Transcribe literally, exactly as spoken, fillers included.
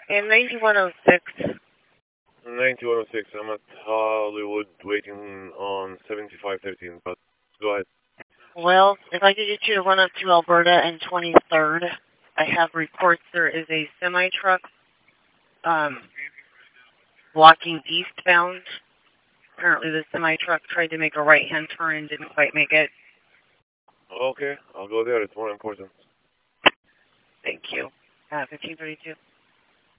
In ninety-one oh six. ninety-one oh six, I'm at Hollywood waiting on seventy-five thirteen, but go ahead. Well, if I could get you to run up to Alberta and twenty-third, I have reports there is a semi-truck um, walking eastbound. Apparently the semi-truck tried to make a right-hand turn and didn't quite make it. Okay, I'll go there. It's more important. Thank you. Uh, fifteen thirty-two.